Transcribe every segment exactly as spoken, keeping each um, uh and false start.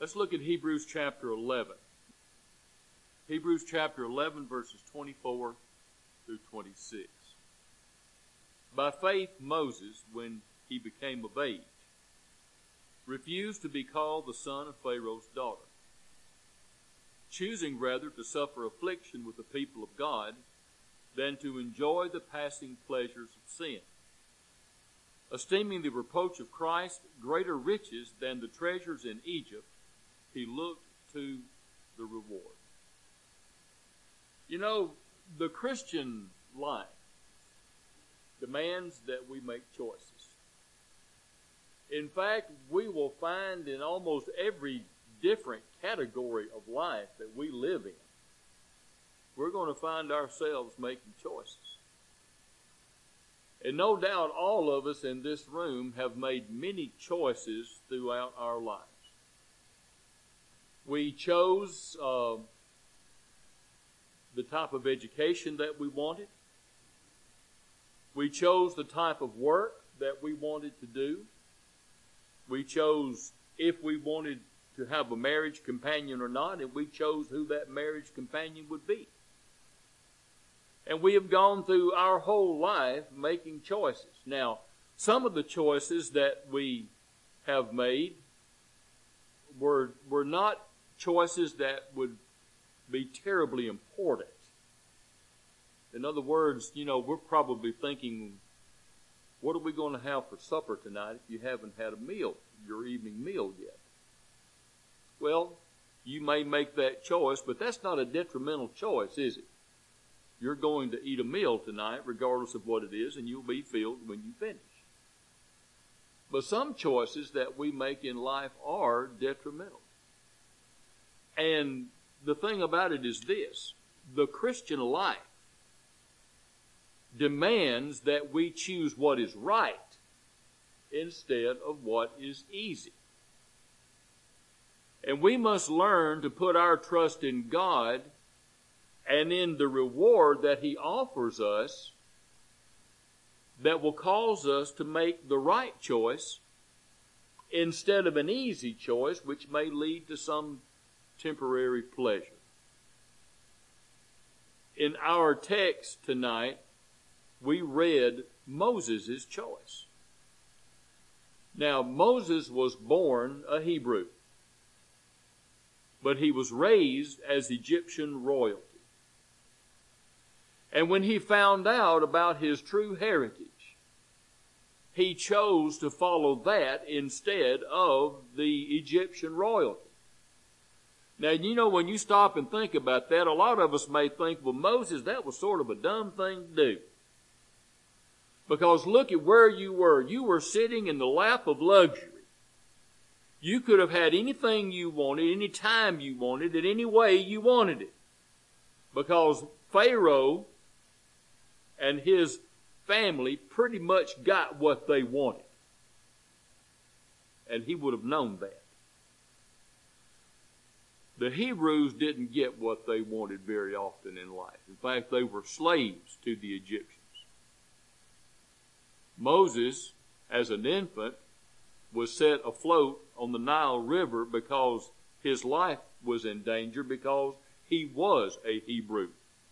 Let's look at Hebrews chapter eleven. Hebrews chapter eleven, verses twenty-four through twenty-six. By faith, Moses, when he became of age, refused to be called the son of Pharaoh's daughter, choosing rather to suffer affliction with the people of God than to enjoy the passing pleasures of sin. Esteeming the reproach of Christ greater riches than the treasures in Egypt, he looked to the reward. You know, the Christian life demands that we make choices. In fact, we will find in almost every different category of life that we live in, we're going to find ourselves making choices. And no doubt all of us in this room have made many choices throughout our lives. We chose uh, the type of education that we wanted. We chose the type of work that we wanted to do. We chose if we wanted to have a marriage companion or not, and we chose who that marriage companion would be. And we have gone through our whole life making choices. Now, some of the choices that we have made were, were not choices that would be terribly important. In other words, you know, we're probably thinking, what are we going to have for supper tonight if you haven't had a meal, your evening meal yet? Well, you may make that choice, but that's not a detrimental choice, is it? You're going to eat a meal tonight, regardless of what it is, and you'll be filled when you finish. But some choices that we make in life are detrimental. And the thing about it is this: the Christian life demands that we choose what is right instead of what is easy. And we must learn to put our trust in God and in the reward that He offers us that will cause us to make the right choice instead of an easy choice which may lead to some temporary pleasure. In our text tonight, we read Moses' choice. Now, Moses was born a Hebrew, but he was raised as Egyptian royalty. And when he found out about his true heritage, he chose to follow that instead of the Egyptian royalty. Now, you know, when you stop and think about that, a lot of us may think, well, Moses, that was sort of a dumb thing to do. Because look at where you were. You were sitting in the lap of luxury. You could have had anything you wanted, any time you wanted it, any way you wanted it. Because Pharaoh and his family pretty much got what they wanted. And he would have known that. The Hebrews didn't get what they wanted very often in life. In fact, they were slaves to the Egyptians. Moses, as an infant, was set afloat on the Nile River because his life was in danger because he was a Hebrew.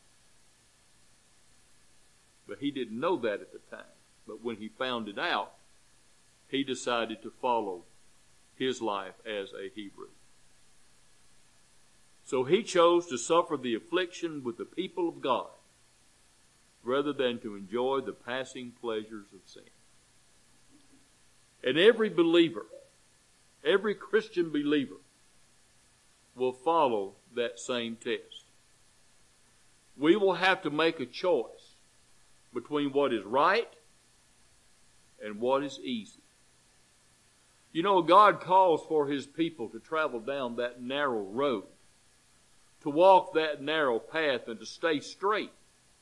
But he didn't know that at the time. But when he found it out, he decided to follow his life as a Hebrew. So he chose to suffer the affliction with the people of God rather than to enjoy the passing pleasures of sin. And every believer, every Christian believer, will follow that same test. We will have to make a choice between what is right and what is easy. You know, God calls for His people to travel down that narrow road, to walk that narrow path and to stay straight,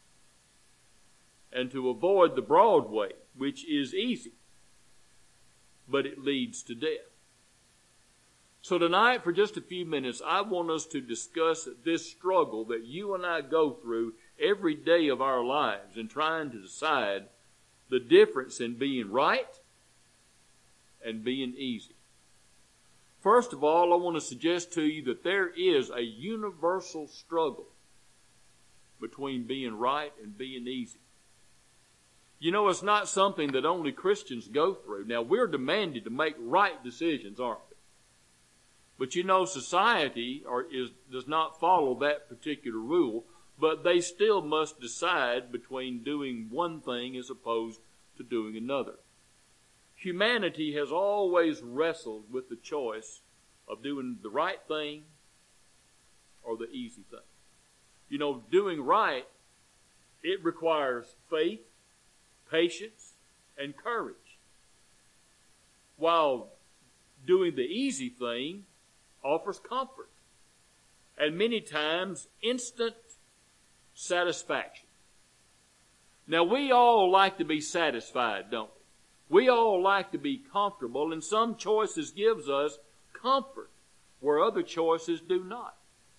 and to avoid the broad way, which is easy, but it leads to death. So tonight, for just a few minutes, I want us to discuss this struggle that you and I go through every day of our lives in trying to decide the difference in being right and being easy. First of all, I want to suggest to you that there is a universal struggle between being right and being easy. You know, it's not something that only Christians go through. Now, we're demanded to make right decisions, aren't we? But you know, society or is, does not follow that particular rule, but they still must decide between doing one thing as opposed to doing another. Humanity has always wrestled with the choice of doing the right thing or the easy thing. You know, doing right, it requires faith, patience, and courage. While doing the easy thing offers comfort and many times instant satisfaction. Now, we all like to be satisfied, don't we? We all like to be comfortable, and some choices gives us comfort where other choices do not.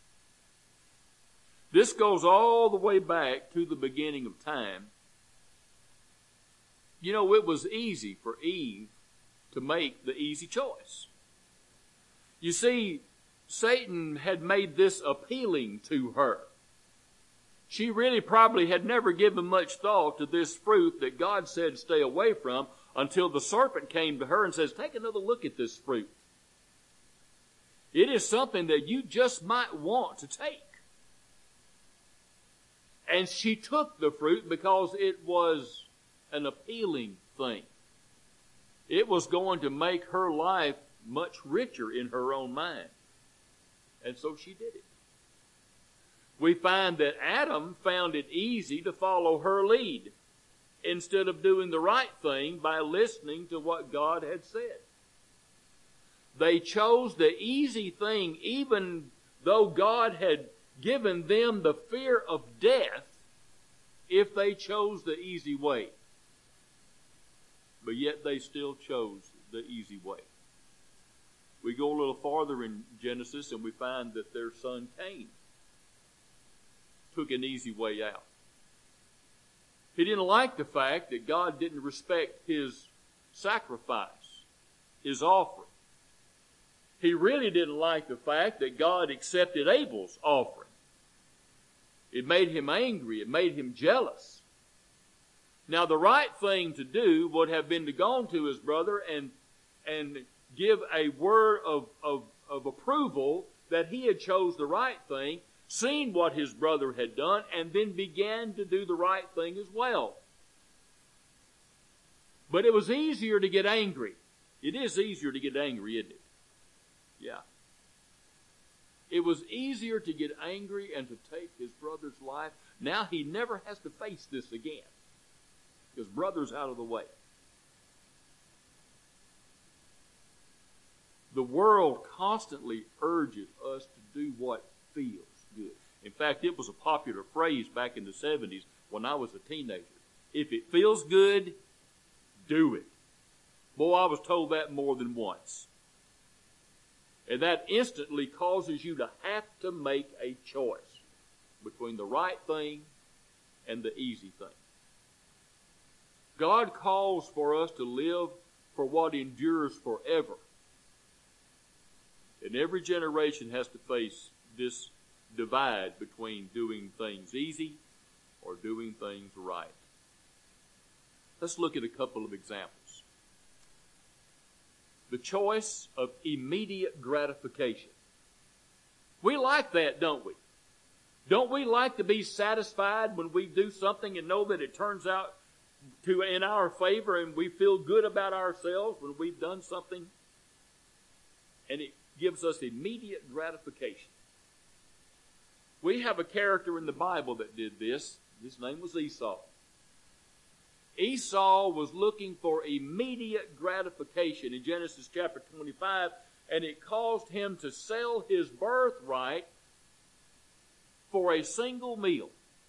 This goes all the way back to the beginning of time. You know, it was easy for Eve to make the easy choice. You see, Satan had made this appealing to her. She really probably had never given much thought to this fruit that God said stay away from until the serpent came to her and says, take another look at this fruit. It is something that you just might want to take. And she took the fruit because it was an appealing thing. It was going to make her life much richer in her own mind. And so she did it. We find that Adam found it easy to follow her lead instead of doing the right thing by listening to what God had said. They chose the easy thing even though God had given them the fear of death if they chose the easy way. But yet they still chose the easy way. We go a little farther in Genesis and we find that their son Cain took an easy way out. He didn't like the fact that God didn't respect his sacrifice, his offering. He really didn't like the fact that God accepted Abel's offering. It made him angry. It made him jealous. Now, the right thing to do would have been to go to his brother and, and give a word of, of, of approval that he had chose the right thing, seen what his brother had done, and then began to do the right thing as well. But it was easier to get angry. It is easier to get angry, isn't it? Yeah. It was easier to get angry and to take his brother's life. Now he never has to face this again. His brother's out of the way. The world constantly urges us to do what feels good. In fact, it was a popular phrase back in the seventies when I was a teenager. If it feels good, do it. Boy, I was told that more than once. And that instantly causes you to have to make a choice between the right thing and the easy thing. God calls for us to live for what endures forever. And every generation has to face this divide between doing things easy or doing things right. Let's look at a couple of examples. The choice of immediate gratification. We like that, don't we? Don't we like to be satisfied when we do something and know that it turns out to in our favor and we feel good about ourselves when we've done something? And it gives us immediate gratification. We have a character in the Bible that did this. His name was Esau. Esau was looking for immediate gratification in Genesis chapter twenty-five, and it caused him to sell his birthright for a single meal.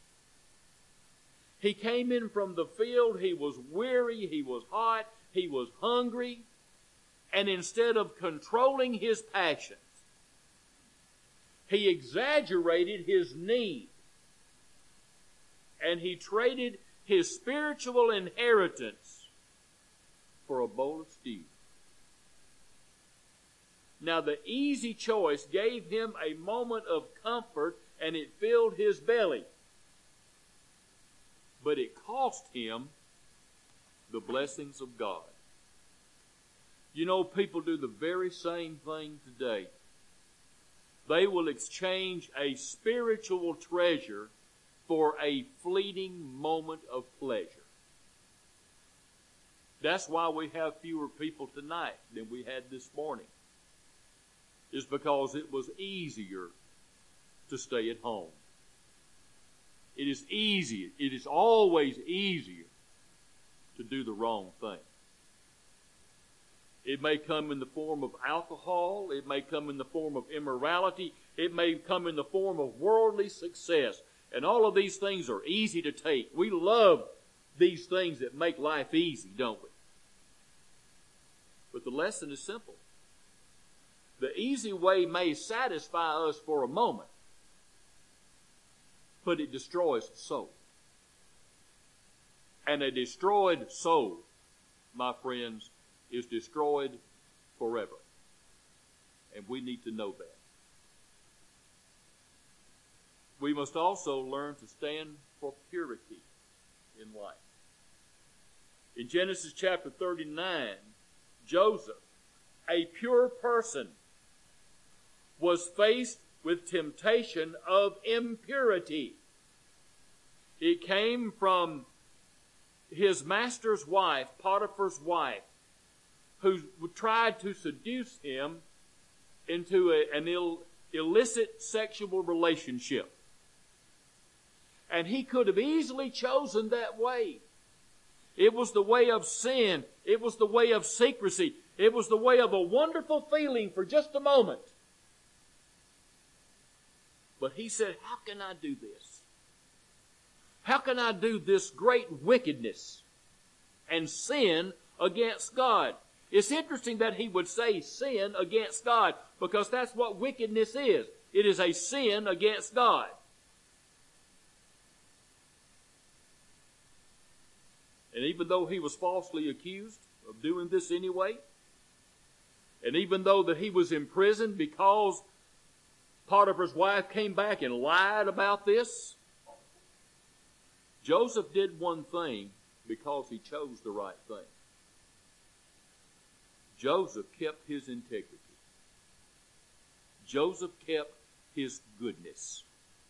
He came in from the field, he was weary, he was hot, he was hungry, and instead of controlling his passions, he exaggerated his need, and he traded his spiritual inheritance for a bowl of stew. Now the easy choice gave him a moment of comfort, and it filled his belly. But it cost him the blessings of God. You know, people do the very same thing today. They will exchange a spiritual treasure for a fleeting moment of pleasure. That's why we have fewer people tonight than we had this morning. It's because it was easier to stay at home. It is easy. It is always easier to do the wrong thing. It may come in the form of alcohol. It may come in the form of immorality. It may come in the form of worldly success. And all of these things are easy to take. We love these things that make life easy, don't we? But the lesson is simple. The easy way may satisfy us for a moment, but it destroys the soul. And a destroyed soul, my friends, is destroyed forever. And we need to know that. We must also learn to stand for purity in life. In Genesis chapter thirty-nine, Joseph, a pure person, was faced with temptation of impurity. It came from his master's wife, Potiphar's wife, who tried to seduce him into a, an Ill, illicit sexual relationship. And he could have easily chosen that way. It was the way of sin. It was the way of secrecy. It was the way of a wonderful feeling for just a moment. But he said, how can I do this? How can I do this great wickedness and sin against God? It's interesting that he would say sin against God, because that's what wickedness is. It is a sin against God. And even though he was falsely accused of doing this anyway, and even though that he was imprisoned because Potiphar's wife came back and lied about this, Joseph did one thing because he chose the right thing. Joseph kept his integrity. Joseph kept his goodness.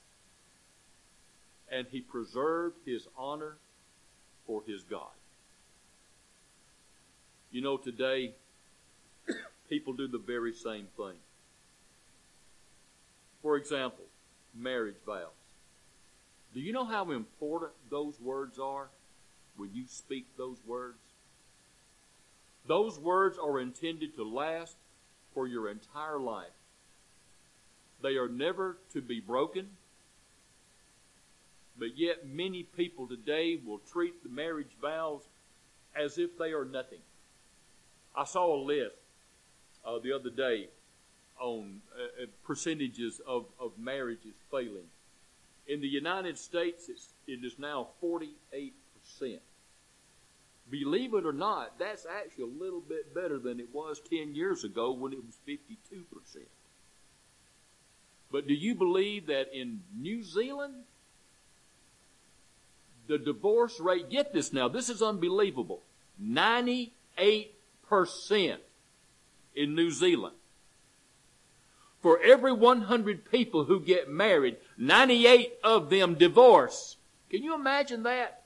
And he preserved his honor for his God. You know, today, people do the very same thing. For example, marriage vows. Do you know how important those words are when you speak those words? Those words are intended to last for your entire life. They are never to be broken. But yet many people today will treat the marriage vows as if they are nothing. I saw a list uh, the other day on uh, percentages of, of marriages failing. In the United States, it's, it is now forty-eight percent. Believe it or not, that's actually a little bit better than it was ten years ago when it was fifty-two percent. But do you believe that in New Zealand, the divorce rate, get this now, this is unbelievable, ninety-eight percent in New Zealand. For every one hundred people who get married, ninety-eight of them divorce. Can you imagine that?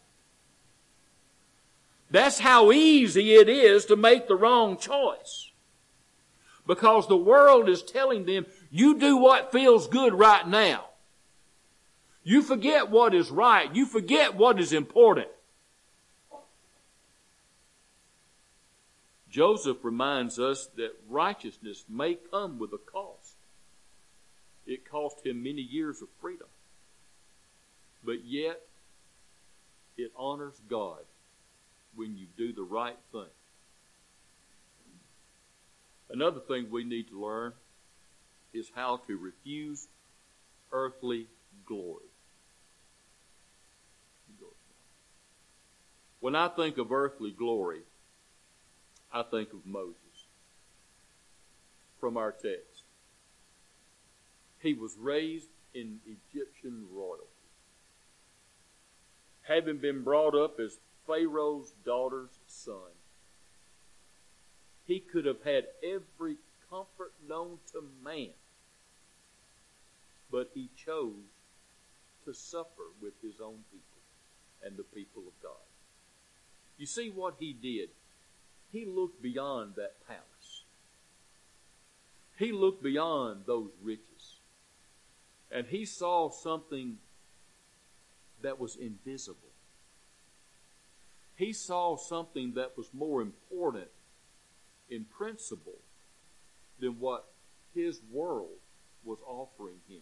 That's how easy it is to make the wrong choice. Because the world is telling them, you do what feels good right now. You forget what is right. You forget what is important. Joseph reminds us that righteousness may come with a cost. It cost him many years of freedom. But yet, it honors God when you do the right thing. Another thing we need to learn is how to refuse earthly glory. When I think of earthly glory, I think of Moses. from our text. He was raised in Egyptian royalty. Having been brought up as Pharaoh's daughter's son, he could have had every comfort known to man, but he chose to suffer with his own people and the people of God. You see what he did? He looked beyond that palace. He looked beyond those riches. And he saw something that was invisible. He saw something that was more important in principle than what his world was offering him.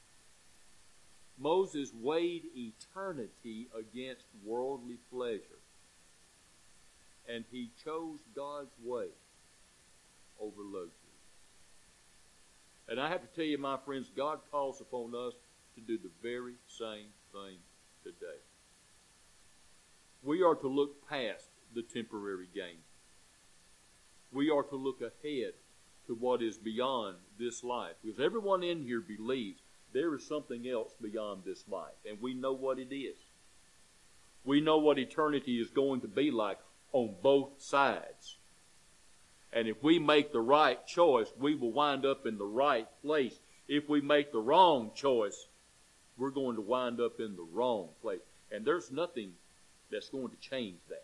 Moses weighed eternity against worldly pleasure, and he chose God's way over luxury. And I have to tell you, my friends, God calls upon us to do the very same thing today. We are to look past the temporary gain. We are to look ahead to what is beyond this life. Because everyone in here believes there is something else beyond this life, and we know what it is. We know what eternity is going to be like on both sides. And if we make the right choice, we will wind up in the right place. If we make the wrong choice, we're going to wind up in the wrong place. And there's nothing that's going to change that.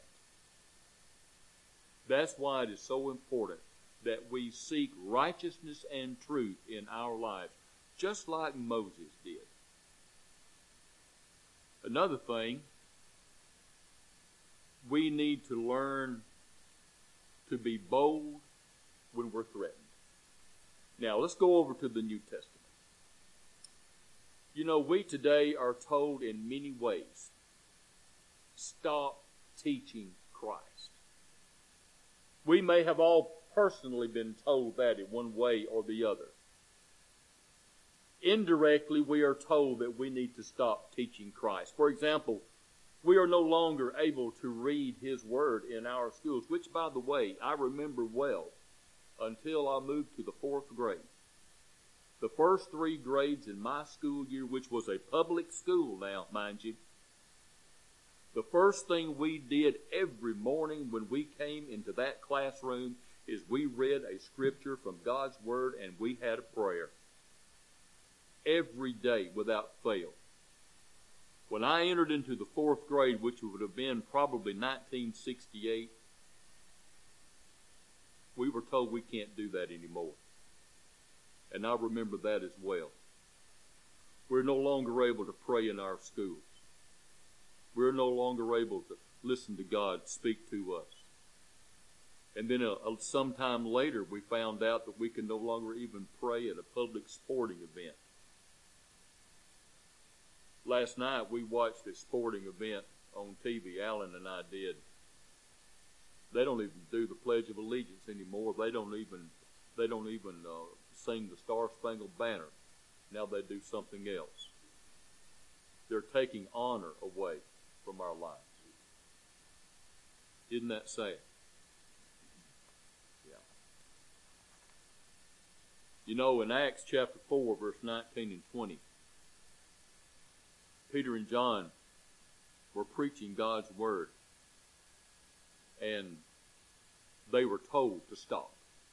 That's why it is so important that we seek righteousness and truth in our lives, just like Moses did. Another thing, we need to learn to be bold when we're threatened. Now, let's go over to the New Testament. You know, we today are told in many ways, stop teaching Christ. We may have all personally been told that in one way or the other. Indirectly, we are told that we need to stop teaching Christ. For example, we are no longer able to read His Word in our schools, which, by the way, I remember well until I moved to the fourth grade. The first three grades in my school year, which was a public school now, mind you, the first thing we did every morning when we came into that classroom is we read a scripture from God's Word and we had a prayer. Every day without fail. When I entered into the fourth grade, which would have been probably nineteen sixty-eight, we were told we can't do that anymore. And I remember that as well. We're no longer able to pray in our schools. We're no longer able to listen to God speak to us. And then uh, sometime later, we found out that we can no longer even pray at a public sporting event. Last night, we watched a sporting event on T V. Alan and I did. They don't even do the Pledge of Allegiance anymore. They don't even, they don't even uh, sing the Star Spangled Banner. Now they do something else. They're taking honor away from our lives. Isn't that sad? Yeah. You know, in Acts chapter four, verse nineteen and twenty, Peter and John were preaching God's Word, and they were told to stop.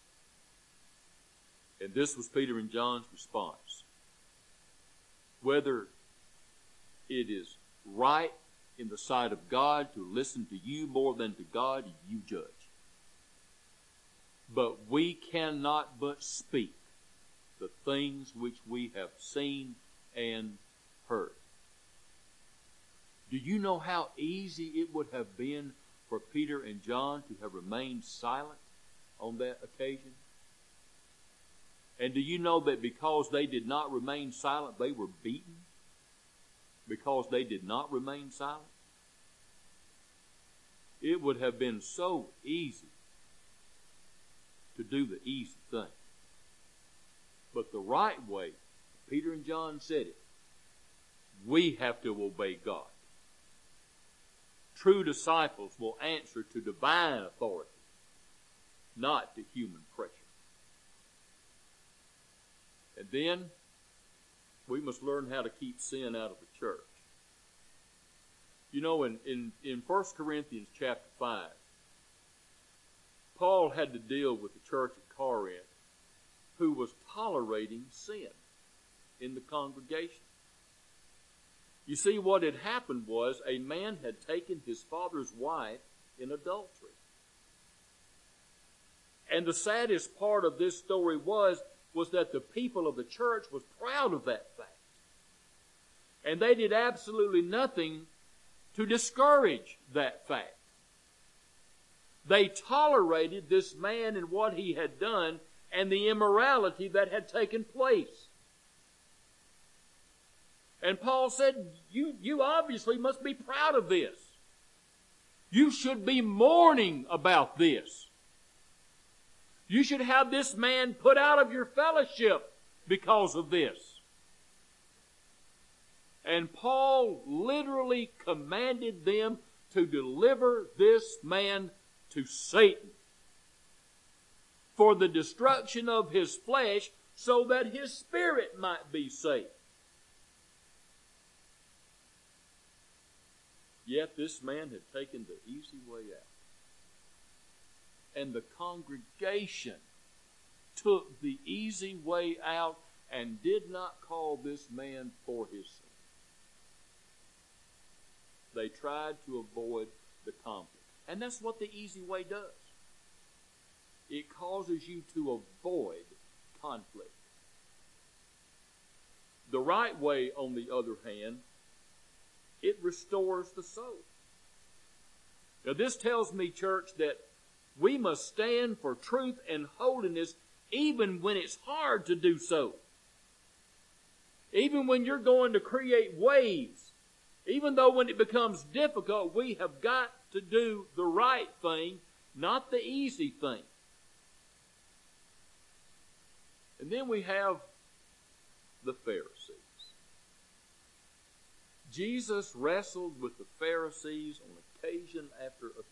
And this was Peter and John's response. Whether it is right in the sight of God to listen to you more than to God, you judge. But we cannot but speak the things which we have seen and heard. Do you know how easy it would have been for Peter and John to have remained silent on that occasion? And do you know that because they did not remain silent, they were beaten? Because they did not remain silent? It would have been so easy to do the easy thing. But the right way, Peter and John said it, we have to obey God. True disciples will answer to divine authority, not to human pressure. And then we must learn how to keep sin out of the church. You know, in, in, in First Corinthians chapter five, Paul had to deal with the church at Corinth who was tolerating sin in the congregation. You see, what had happened was a man had taken his father's wife in adultery. And the saddest part of this story was, was that the people of the church was proud of that fact. And they did absolutely nothing to discourage that fact. They tolerated this man and what he had done and the immorality that had taken place. And Paul said, you, you obviously must be proud of this. You should be mourning about this. You should have this man put out of your fellowship because of this. And Paul literally commanded them to deliver this man to Satan for the destruction of his flesh so that his spirit might be saved. Yet this man had taken the easy way out. And the congregation took the easy way out and did not call this man for his sin. They tried to avoid the conflict. And that's what the easy way does. It causes you to avoid conflict. The right way, on the other hand, it restores the soul. Now this tells me, church, that we must stand for truth and holiness even when it's hard to do so. Even when you're going to create waves, even though when it becomes difficult, we have got to do the right thing, not the easy thing. And then we have the Pharisees. Jesus wrestled with the Pharisees on occasion after occasion.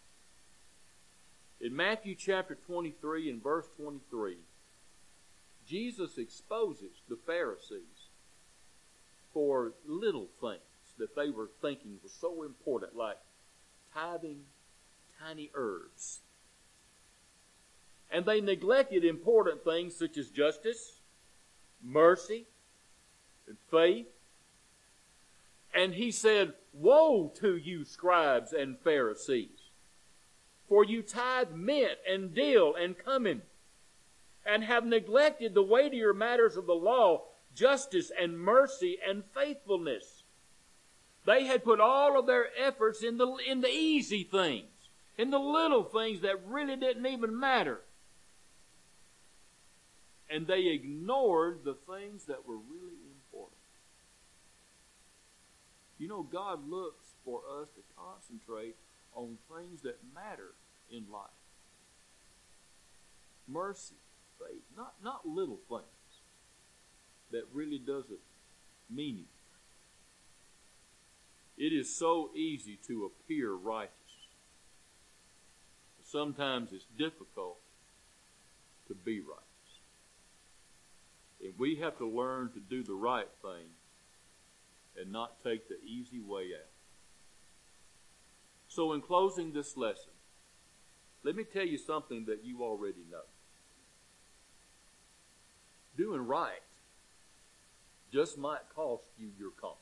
In Matthew chapter twenty-three and verse twenty-three, Jesus exposes the Pharisees for little things that they were thinking was so important, like tithing tiny herbs. And they neglected important things such as justice, mercy, and faith. And he said, "Woe to you, scribes and Pharisees, for you tithe mint and dill and cumin, and have neglected the weightier matters of the law, justice and mercy and faithfulness." They had put all of their efforts in the, in the easy things, in the little things that really didn't even matter. And they ignored the things that were really important. You know, God looks for us to concentrate on things that matter in life. Mercy, faith, not, not little things that really doesn't mean anything. It is so easy to appear righteous. Sometimes it's difficult to be righteous. And we have to learn to do the right thing and not take the easy way out. So in closing this lesson, let me tell you something that you already know. Doing right just might cost you your comfort.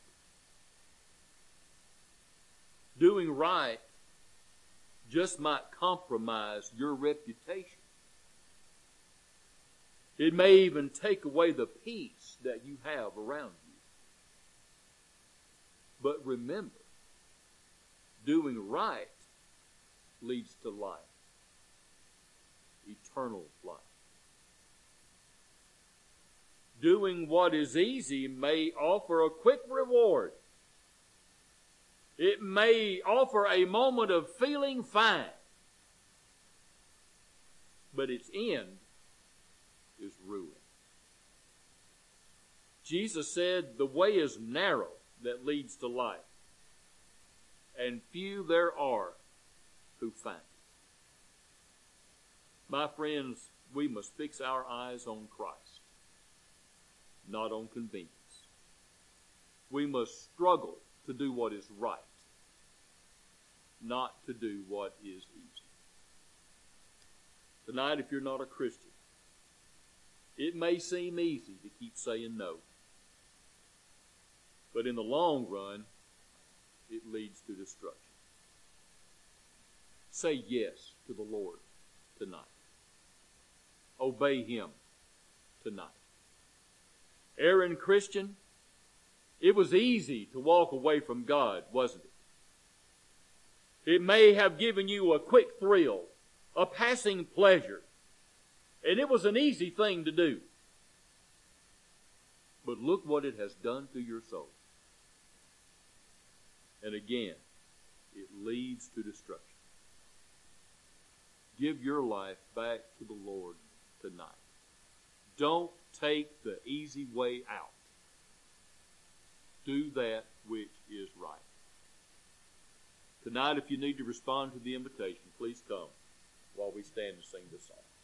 Doing right just might compromise your reputation. It may even take away the peace that you have around you. But remember, doing right leads to life, eternal life. Doing what is easy may offer a quick reward. It may offer a moment of feeling fine, but its end is ruin. Jesus said, "The way is narrow that leads to life, and few there are who find it." My friends, we must fix our eyes on Christ. not on convenience. We must struggle to do what is right, not to do what is easy. Tonight, if you're not a Christian, it may seem easy to keep saying no. But in the long run, it leads to destruction. Say yes to the Lord tonight. Obey Him tonight. Aaron, Christian, it was easy to walk away from God, wasn't it? It may have given you a quick thrill, a passing pleasure, and it was an easy thing to do. But look what it has done to your soul. And again, it leads to destruction. Give your life back to the Lord tonight. Don't take the easy way out. Do that which is right. Tonight, if you need to respond to the invitation, please come while we stand and sing this song.